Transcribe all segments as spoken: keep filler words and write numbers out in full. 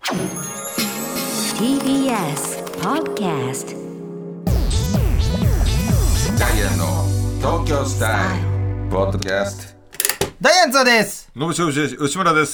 ティービーエス Podcast ダイアンの東京スタイルポッドキャスト。 ダイアンツァです。 のぶしおし内村です。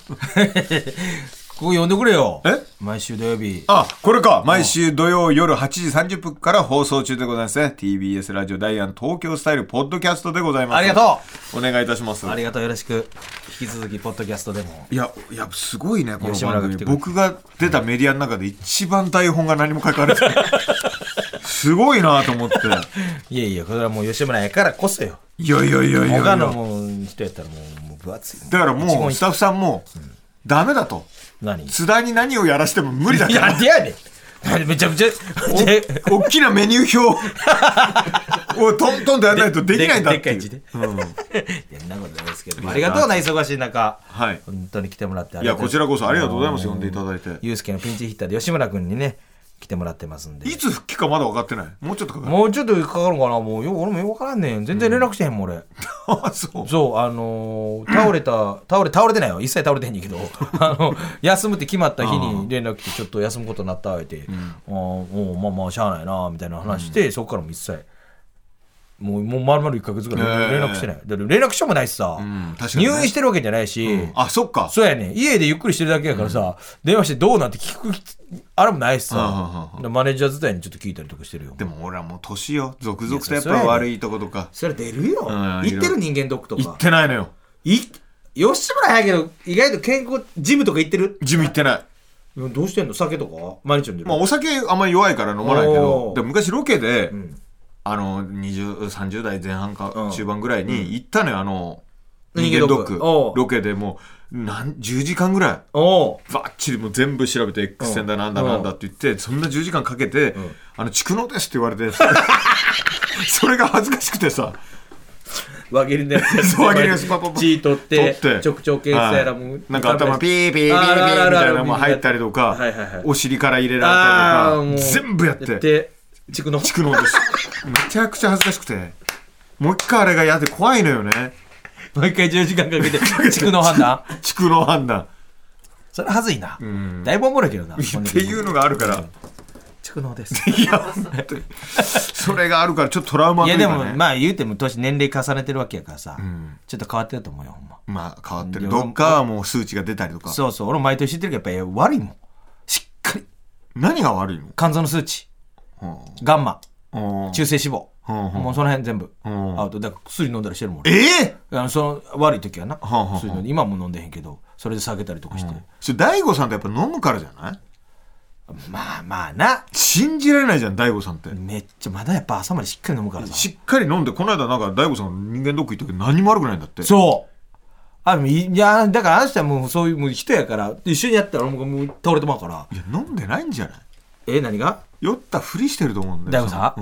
ここ呼んでくれよ。 え毎週土曜日。 あ、これか。毎週土曜夜はちじさんじゅっぷんから放送中でございますね。 ティービーエス ラジオダイアン東京スタイルポッドキャストでございます。 ありがとう。お願いいたします。 う。ありがとう。よろしく。引き続きポッドキャストでも。 いやいやすごいね、この吉村番組。 が来てくれて僕が出たメディアの中で一番台本が何も書かれてないすごいなと思って。 いやいや、これはもう吉村やからこそよ。 いやいやいやいやいや、 他のもう人やったらもう、もう分厚い。 だからもうスタッフさんも、うん、ダメだと。 何津田に何をやらしても無理だから。 なんでやねん。めちゃくちゃお大きなメニュー表をトントンとやらないとできないんだっていう。 でっかい字で、うん、いやそんなことないですけど、ありがとうな、忙しい中、はい、本当に来てもらってありがとう。 いやこちらこそありがとうございます。呼んでいただいて。 ゆうすけのピンチヒッターで吉村君にね来てもらってますんで。 いつ復帰かまだ分かってない。もうちょっとかかる。 もうちょっとかかるかな。もうよ俺もよく分からんねん。全然連絡してへんもん、俺。 あ、そうそうあのー、倒れた倒れ倒れてないよ。一切倒れてへんねんけどあの休むって決まった日に連絡来てちょっと休むことになったわって、うん、あもうまあまあしゃあないなみたいな話して、うん、そこからも一切もうもう丸々いっかげつぐらい連絡してない。だって連絡してもないしさ、うん、確かにね、入院してるわけじゃないし、うん、 あそっかそうやねん。家でゆっくりしてるだけやからさ、うん、電話してどうなんて聞くあれもないしさ、うん、マネージャー伝いにちょっと聞いたりとかしてるよ。 でも俺はもう年よ、続々とやっぱ悪いとことかそれ出るよ、うん、行ってる人間ドックとか。 行ってないのよ。 い吉村やけど意外と健康ジムとか行ってる。 ジム行ってない。 どうしてんの。酒とか毎日飲んでる。 まあ、お酒あんまり弱いから飲まないけど、で昔ロケで、うん、あのにじゅう、さんじゅう代前半か中盤ぐらいに行ったのよ、あの人間ドックロケで。もう何じゅうじかんぐらいバッチリもう全部調べて X 線だなんだなんだって言って、そんなじゅうじかんかけて、あの蓄膿ですって言われてそれが恥ずかしくてさ、 輪切りのやつ輪切りのやつパパパ血取って直腸検査やらも、 はい、なんか頭ピーピーピーピーみたいなのも入ったりとか、はいはいはい、お尻から入れられたりとか全部やって蓄膿蓄膿ですめちゃくちゃ恥ずかしくて、もう一回あれがやって怖いのよね。 もう一回じゅうじかんかけて蓄膿判断蓄膿判断それはずいな、うん、だいぶおもろいけどなっていうのがあるから蓄膿ですいや本当にそれがあるからちょっとトラウマというか、ね、 いやでもまあ言うても年年齢重ねてるわけやからさ、うん、ちょっと変わってると思うよほんま。 まあ変わってる。どっかはもう数値が出たりとか。 そうそう、俺も毎年知ってるけどやっぱり悪いもん。しっかり。 何が悪いの。 肝臓の数値、うん、ガンマ、うん、中性脂肪、うん、もうその辺全部、うん、アウト。だから薬飲んだりしてるもん。 えー、あのその悪い時はな、うん、薬飲んで今も飲んでへんけどそれで下げたりとかして、うん、 それ大悟さんってやっぱ飲むからじゃない。 まあまあな、 信じられないじゃん大悟さんって。 めっちゃまだやっぱ朝までしっかり飲むからさ。 しっかり飲んで、この間なんか大悟さん人間ドック行ったけど何も悪くないんだって。 そうあいやだからあの人はもうそういうもう人やから一緒にやったらもうもう倒れてまうから。 いや飲んでないんじゃない。 え何が酔ったふりしてると思うんだよ大悟さん、うん、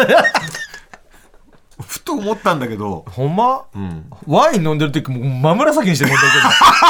ふと思ったんだけどほんま、うん、ワイン飲んでる時もう真紫にしてるもんだけど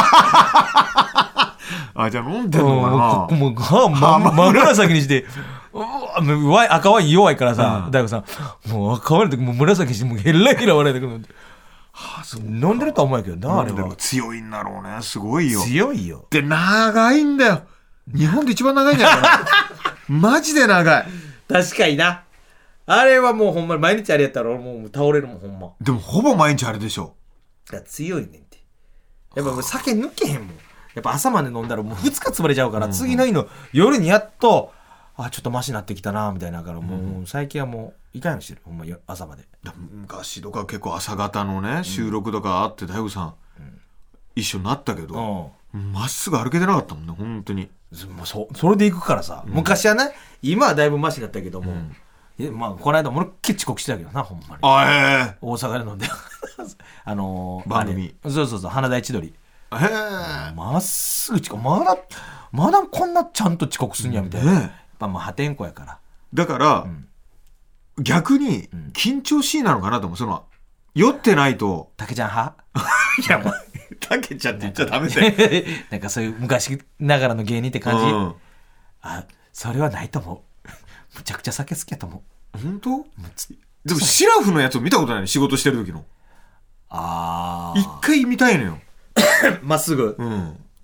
あ、じゃあ飲んでんのかな。 もう歯真紫にしてワイン赤ワイン弱いからさ、うん、大悟さんもう赤ワインの時もう紫にしてもうヘラヘラ笑いてくるんで、はあ、そう飲んでるとは思うけどな。あれは強いんだろうね。すごいよ。 強いよ。 で長いんだよ。日本で一番長いんじゃないかなマジで長い。 確かにな。あれはもうほんまに毎日あれやったら俺もう倒れるもんほんま。 でもほぼ毎日あれでしょ。 いや強いねんて。やっぱもう酒抜けへんもん。やっぱ朝まで飲んだらもうふつか潰れちゃうから、うん、次の日の夜にやっとあちょっとマシになってきたなみたいなから、もう最近はもういかんようにしてるほんま朝まで。 昔とか結構朝方のね収録とかあって大悟さん、うん、一緒になったけどま、うん、っすぐ歩けてなかったもんね本当に。 そ, それで行くからさ、うん、昔はね今はだいぶマシだったけども、うん、まあこの間もろっきり遅刻してたけどなほんまに。 あ、えー、 大阪で飲んであのー、 番組そうそうそう花大千鳥へえまっすぐ遅刻まだまだこんなちゃんと遅刻すんやみたいな、ね、やっぱもう破天荒やからだから、うん、逆に緊張しいなのかなと思う。その酔ってないとたけちゃん派いやもうたけちゃんって言っちゃダメだよなんかそういう昔ながらの芸人って感じ、うん、あそれはないと思うむちゃくちゃ酒好きやと思う。 本当？でもシラフのやつを見たことないの仕事してる時の。 あ一回見たいのよまっすぐ、 うん、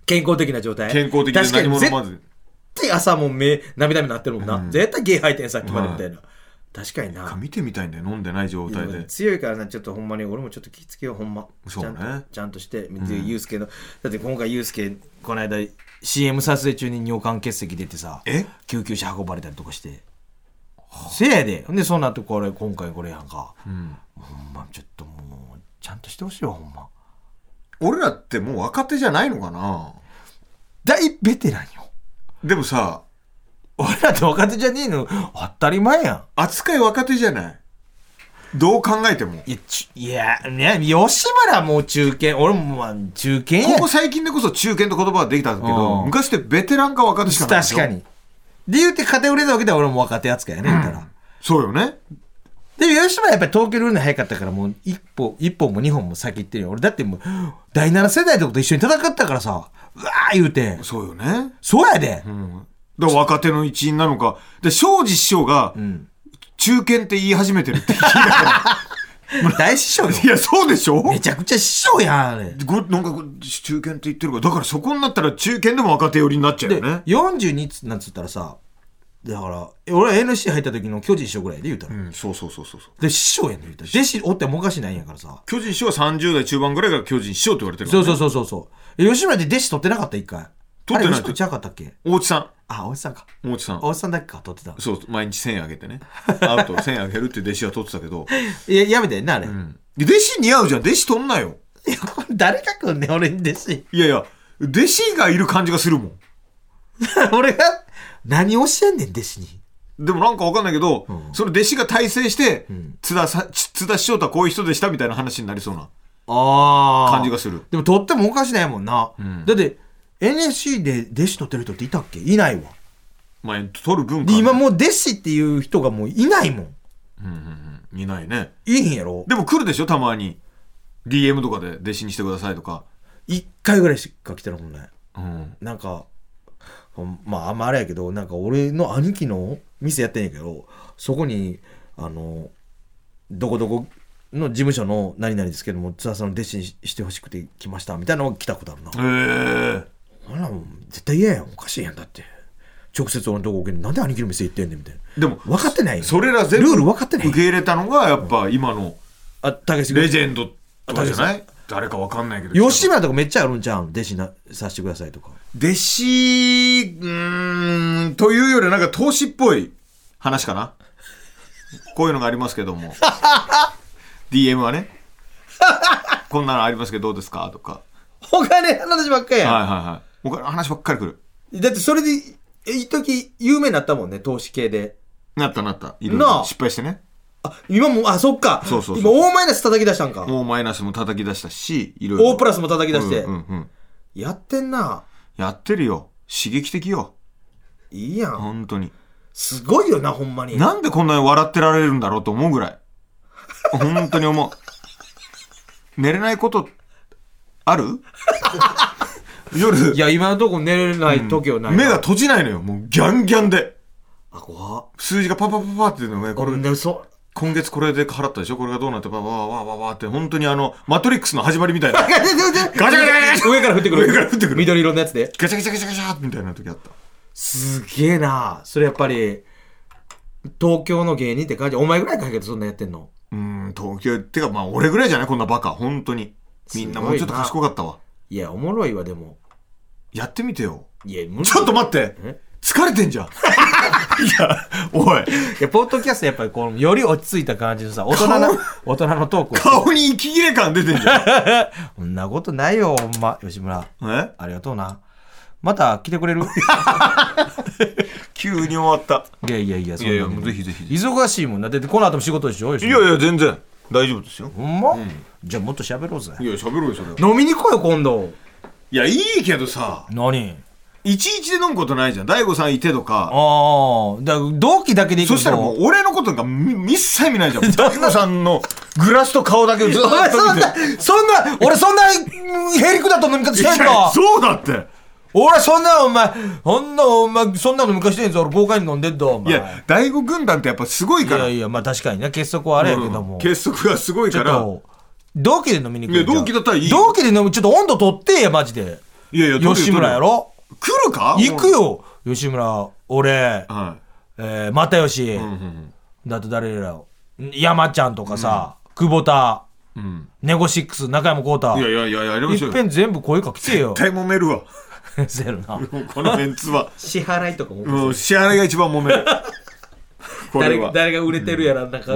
健康的な状態。 健康的で何も飲まず。 絶対朝も目涙目になってるもんな、うん、絶対ゲー吐いてんさっきまでみたいな、はい、確かにな。 見てみたいんだよ飲んでない状態で。 強いからなちょっとほんまに俺もちょっと気ぃつけようほんま。 そうね、 ちゃんとちゃんとしてユースケの、だって今回ユースケこの間 シーエム 撮影中に尿管結石出てさえ救急車運ばれたりとかして、はあ、せやででその後これ今回これやんか、うん、ほんまちょっともうちゃんとしてほしいよほんま。 俺らってもう若手じゃないのかな。 大ベテランよ。でもさ俺らって若手じゃねえの当たり前やん。 扱い若手じゃない。どう考えても。 いや、ちいやね、吉村もう中堅、俺もまあ中堅や。 ここ最近でこそ中堅と言葉ができたけど、昔ってベテランか若手しかないでしょ。 確かに。で言うて片売れたわけでは俺も若手扱いやね、言ったら、うん。そうよね。で吉村やっぱり東京で売るの早かったからもう一歩、一本も二本も先行ってるよ。俺だってもうだいなな世代とかと一緒に戦ったからさ、うわー言うて。 そうよね。 そうやで。うん。 だから若手の一員なのか。で、庄司師匠が、中堅って言い始めてるって聞いたから。 大師匠よ。 いや、そうでしょ。 めちゃくちゃ師匠やん、あれ。 ごなんか、中堅って言ってるから。だからそこになったら中堅でも若手寄りになっちゃうよね。 よんじゅうになんつったらさ、だから、俺は エヌシー 入った時の巨人師匠ぐらいで言うたら。 うん、そうそうそうそう。 で、師匠やんね言うたら。弟子おってもおかしないんやからさ。 巨人師匠はさんじゅう代中盤ぐらいから巨人師匠って言われてるから、ね。そうそうそうそう。吉村で弟子取ってなかった一回。 取ってない。 取っちゃうかったっけ？ 大地さん。 あ、大地さんか。 大地さん。 大地さんだけか、取ってた。 そう、毎日せんえんあげてね。アウトせんえんあげるって弟子は取ってたけど。 いや、やめてんな、あれ。うん、 弟子似合うじゃん。弟子取んなよ。 いや、これ誰かくんね、俺に弟子。 いやいや、弟子がいる感じがするもん。 俺が、何教えんねん、弟子に。 でもなんかわかんないけど、うん、その弟子が大成して、うん、津田さ、津田師匠とはこういう人でしたみたいな話になりそうな感じがする。 でも取ってもおかしないもんな。うん、だって、エヌエスシー で弟子取ってる人っていたっけ？いないわ。 まあ、取る文化、ね。 今もう弟子っていう人がもういないもん。 うんうんうん。いないね。 いいんやろ？ でも来るでしょたまに。ディーエム とかで弟子にしてくださいとか。 一回ぐらいしか来てるもんね。うん。なんか、まああんまあれやけど、なんか俺の兄貴の店やってんやけど、そこに、あの、どこどこの事務所の何々ですけども、津田さんの弟子にしてほしくて来ましたみたいなのが来たことあるな。 へえ。 あら、絶対嫌やん。おかしいやんだって。直接俺のとこ受けなんで兄貴の店行ってんねんみたいな。 でも分かってないよ。 それら全部ルール分かってない。 受け入れたのがやっぱ今のあレジェンドとかじゃない？誰か分かんないけど。 吉村とかめっちゃあるんじゃん。弟子なさせてくださいとか。 弟子うーんというよりなんか投資っぽい話かな。こういうのがありますけども。ディーエム はね。こんなのありますけどどうですかとか。 お金の話ばっかりやん。 はいはいはい。お金の話ばっかり来る。 だってそれで一時有名になったもんね、投資系で。 なったなった。いろいろ失敗してね。 あ、今も、あ、そっか。 そうそうそう。 今大マイナス叩き出したんか。 大マイナスも叩き出したし、いろいろ。 大プラスも叩き出して。 うんうんうん。 やってんな。 やってるよ。刺激的よ。 いいやん。 本当に。 すごいよな、ほんまに。 なんでこんなに笑ってられるんだろうと思うぐらい。本当に思う。寝れないことある？夜。 いや、今のとこ寝れない時はない、 うん。目が閉じないのよ。もうギャンギャンで。 あ、怖っ。 数字がパパパパっていうのが、これ、 ね、そ今月これで払ったでしょこれがどうなってパパパパパパって、本当にあの、マトリックスの始まりみたいな。ガチャガチャガチャガチャ上から降ってくる。 上から降ってくる。 緑色のやつで。 ガチャガチャガチャガチャみたいな時あった。 すげえな。それやっぱり、東京の芸人って感じ。お前ぐらいかけどそんなやってんの？ うーん、東京ってか、まあ俺ぐらいじゃないこんなバカ。本当に。みんなもうちょっと賢かったわ。 いや、おもろいわ、でも。 やってみてよ。 いや、無理。 ちょっと待って。疲れてんじゃん。いや、おい。 いや、ポッドキャストやっぱりこう、より落ち着いた感じのさ、大人の、大人のトークを。 顔に息切れ感出てんじゃん。 そんなことないよ、ほんま、吉村。 え？ ありがとうな。また来てくれる？ 急に終わった。 いやいやいや、 そんな。いやいや、ぜひぜひ。 忙しいもんな。だってこの後も仕事でしょ？ いやいや、全然。大丈夫ですよ。 ほんま？うん、じゃあもっと喋ろうぜ。 いや、喋ろうよ、それ。 飲みに来いよ、今度。 いや、いいけどさ。 何？ いちいちで飲むことないじゃん。大悟さんいてとか。 ああ。だから同期だけで行くと。 そしたらもう俺のことが一切見ないじゃん。大悟さんのグラスと顔だけをずっと見て。 そんな、そんな、俺そんな、ヘリクだと飲み方してんか。 そうだって。 俺そんな、お前、そんな、お前、そんなの昔してんぞ。俺豪快に飲んでんだ、お前。 いや、大悟軍団ってやっぱすごいから。 いやいや、まあ確かにね、結束はあれやけども。 うん、結束がすごいから。 同期で飲みに行く。 いや、同期だったらいい。 同期で飲む、ちょっと温度取ってや、マジで。 いやいや吉村やろ。 来るか。 行くよ吉村、俺、 はい、 えー、又吉、うんうんうん、だと誰だよ、山ちゃんとかさ、うん、久保田、うん、ネゴシックス、中山浩太。 いやいやいややりましょうよ。 いっぺん全部声かけてよ。 絶対揉めるわ。 せるな。 このメンツは支払いとかも、 うん、支払いが一番揉める。 これは 誰, 誰が売れてるやら、なんか、うん、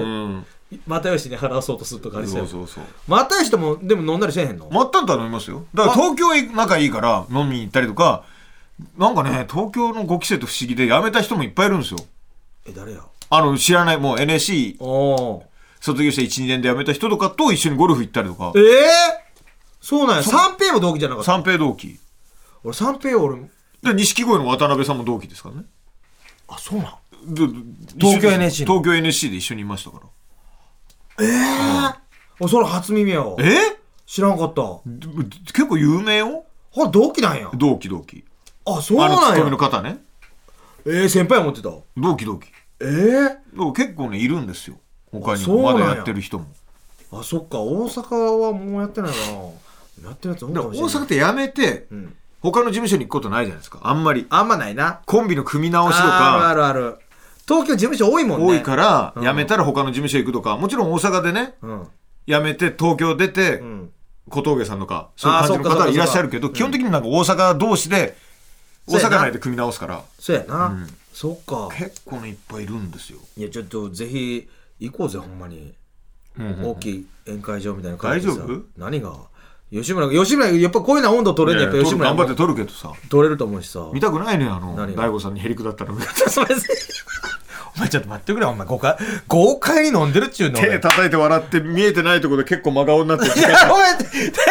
又吉に払そうとするとかありそう。そうそうそう。又吉ともでも飲んだりせえへんの。 まったんとは飲みますよ。だから東京へ仲いいから飲みに行ったりとか。なんかね、東京のご期生と不思議で辞めた人もいっぱいいるんですよ。 え、誰や。 あの知らない、もう エヌエスシー 卒業して いちにねんで辞めた人とかと一緒にゴルフ行ったりとか。 えー、そうなんや。三平も同期じゃなかった。 三平同期。 俺三平俺で錦鯉の渡辺さんも同期ですからね。 あ、そうなん。 東京 エヌエスシー 東京 エヌエスシー で一緒にいましたから。 えー、うん、それ初耳やわ。 え知らんかった。 結構有名よ。 あ、同期なんや。 同期同期。 あ、そうなんや。あのツッコミの方ね。 えー、先輩思ってた。 同期同期。 えー、 結構ねいるんですよ。他にもまだやってる人も。 あ、そっか。大阪はもうやってないな。やってるやつ多いかもしれない。 大阪ってやめて、うん、他の事務所に行くことないじゃないですか。あんまり。 あんまないな。 コンビの組み直しとか。 あるあるある。東京事務所多いもんね。 多いから辞めたら他の事務所行くとか、もちろん大阪でね、うん、辞めて東京出て、うん、小峠さんとかそういう感じの方はいらっしゃるけど、基本的になんか大阪同士で大阪内で組み直すから。 そうやな、うん、そっか。 結構ねいっぱいいるんですよ。 いやちょっとぜひ行こうぜほんまに、うんうんうん、大きい宴会場みたいな感じでさ。大丈夫？何が吉村吉村やっぱこういうの温度取れんねやっぱ吉村頑張って取るけどさ、 取れると思うしさ。 見たくないねあの大悟さんにへりくだったら。 お前ちょっと待ってくれ、お前豪快豪快に飲んでるっちゅうの。 手叩いて笑って見えてないところで結構真顔になっていやお前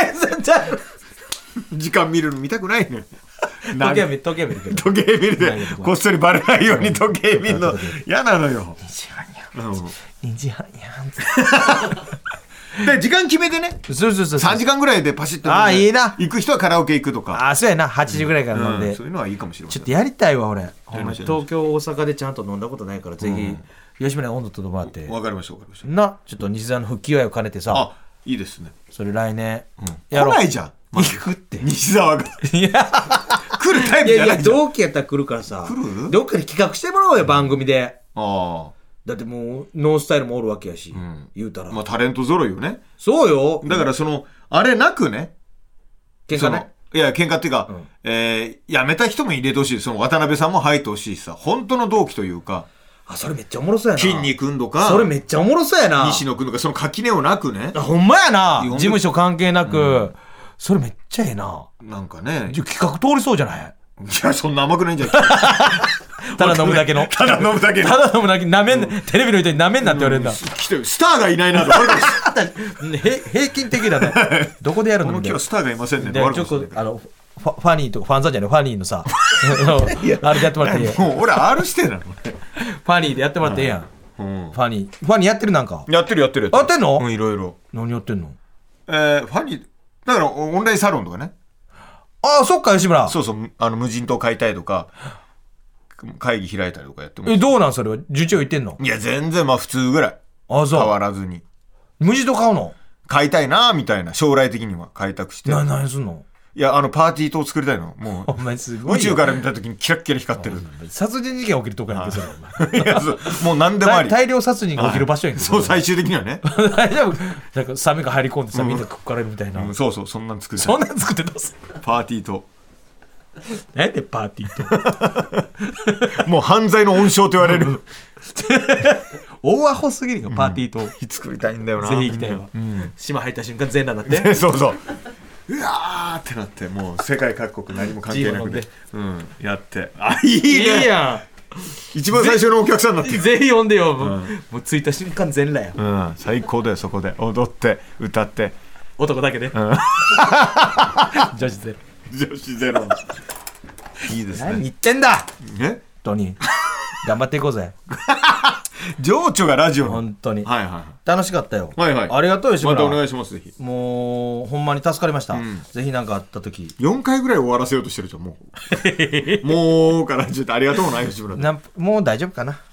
時間見るの見たくないね。 時計見る時計見るけど時計見るでこっそりバレないように時計見るの嫌なのよ。 にじはんやんにじはんやんで時間決めてね。 そうそうそうさんじかんぐらいでパシッと。 ああいいな。 行く人はカラオケ行くとか。 ああそうやな。はちじぐらいから飲んで、うん、 そういうのはいいかもしれない。 ちょっとやりたいわ俺。東京大阪でちゃんと飲んだことないからぜひ、うん、吉村に温度とってもらって。 わかりましたわかりました。 なちょっと西澤の復帰祝いを兼ねてさ。 あいいですね。 それ来年、 うん、やろう。来ないじゃん。 行くって西澤がいや来るタイプじゃないじゃん。いやいや同期やったら来るからさ。 来る？ どっかで企画してもらおうよ番組で。 ああ。 だってもうノンスタイルもおるわけやし、うん、言うたらまあタレント揃いよね。 そうよ。 だからそのあれなくね、 喧嘩ね。 いや喧嘩っていうか、うん、えー、辞めた人も入れてほしい。その渡辺さんも入ってほしいしさ、本当の同期というか。 あそれめっちゃおもろそうやな。 筋肉んとかそれめっちゃおもろそうやな。 西野くんとかその垣根をなくね。 あほんまやな。事務所関係なく、うん、それめっちゃええな。 なんかね企画通りそうじゃない。 いやそんな甘くないんじゃないただ飲むだけのただ飲むだけのただ飲むだけなめん、うん、テレビの人になめんなって言われるんだ、うん、 来てスターがいないなと平均的だねどこでやるのこの今日はスターがいませんねでちょっとあのフ ァ, ファニーとかファンザじゃないファニーのさあれでやってもらっていいやん。 もう俺 R 指定なのファニーでやってもらっていいやん、うん、ファニーファニーやってるなんかやってるやってるやってんの。 うんいろいろ。 何やってんの。 えー、ファニーだからオンラインサロンとかね。 ああそっか吉村。 そうそうあの無人島買いたいとか会議開いたりとかやってます。 えどうなんそれは受注いってんの。 いや全然まあ普通ぐらい。 あそう変わらずに無人島買うの。 買いたいなみたいな将来的には開拓して。 な何すんの。 いやあのパーティー島作りたいの。もうお前すごい宇宙から見た時にキラッキラ光ってる殺人事件起きるとこやんけそれ。 いやそうもう何でもあり大量殺人が起きる場所やんけ。 そう最終的にはね大丈夫。なんかサメが入り込んでさ、うん、みんな食われるみたいな、 うん、そうそうそんなん作ってそんなん作ってどうする。 パーティー島何でパーティーともう犯罪の温床と言われる大アホすぎるよパーティーと、うん、 作りたいんだよな。 ぜひ行きたいわ、うん、島入った瞬間全裸になってそうそううわーってなってもう世界各国何も関係なくて、うん、やってあいいね。 いいやん一番最初のお客さんになってぜひ呼んでよ、うん、もう着いた瞬間全裸や、うん、最高だよ。そこで踊って歌って男だけで、うん、女子ゼロ女子ゼロいいですね。 何言ってんだえ本当に頑張っていこうぜ情緒がラジオの本当に、 はいはい、 楽しかったよ。 はいはい、 ありがとうよ吉村。 またお願いしますぜひ。 もうほんまに助かりました、うん、ぜひ何かあった時よんかいぐらい終わらせようとしてるじゃんもうもうからちょっとありがとうな吉村。 なもう大丈夫かな、うん、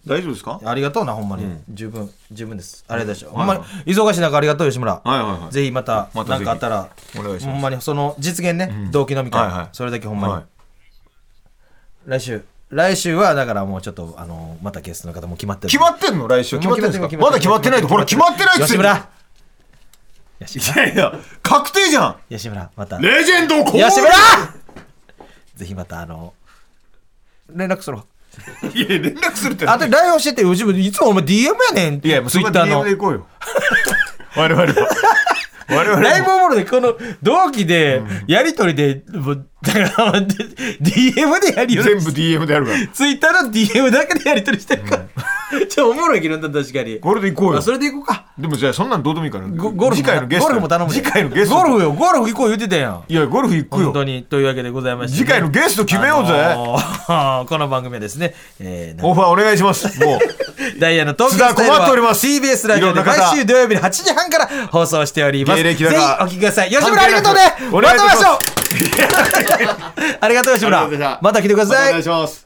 大丈夫ですか？ ありがとうなほんまに、うん、十分十分です。ありがとうございました、うん、ほんまに忙しい中ありがとう吉村、 はいはいはい、 ぜひまた何かあったらお願いします。 ほんまにその実現ね、うん、同期飲み会、はいはい、それだけほんまに、はい、来週来週はだからもうちょっとあのまたゲストの方も決まってる。 決まってんの？来週決まってんですか？まだ決まってないと。ほら決まってないっつって。 吉村吉村、 いやいや確定じゃん。 吉村またレジェンド降臨。 吉村ぜひまたあの連絡する。 いや連絡するってあと ライン 教えてよ。いつもお前 ディーエム やねん。 いやもうそれは ディーエム で行こうよ我々は我々 ライブおもろでこの同期でやりとりで、うん、もうだから ディーエム でやりよる。 全部 ディーエム でやるから。 ツイッターの ディーエム だけでやりとりしてるから、うん、ちょっとおもろいけど確かに。 これで行こうよ。 それで行こうか。 でもじゃあそんなんどうでもいいからゴゴルフ次回のゲストゴルフも頼むで。 次回のゲストゴルフよゴルフ行こう言ってたやん。 いやゴルフ行くよ本当に。というわけでございまして、ね、 次回のゲスト決めようぜ、あのー、この番組はですね、えー、 オファーお願いします。もうダイヤの東京スタイルは ティービーエス ラジオで毎週土曜日のはちじはんから放送しております。ぜひお聞きください。吉村ありがとうね。また会いましょうありがとう吉村。また来てください。 またお願いします。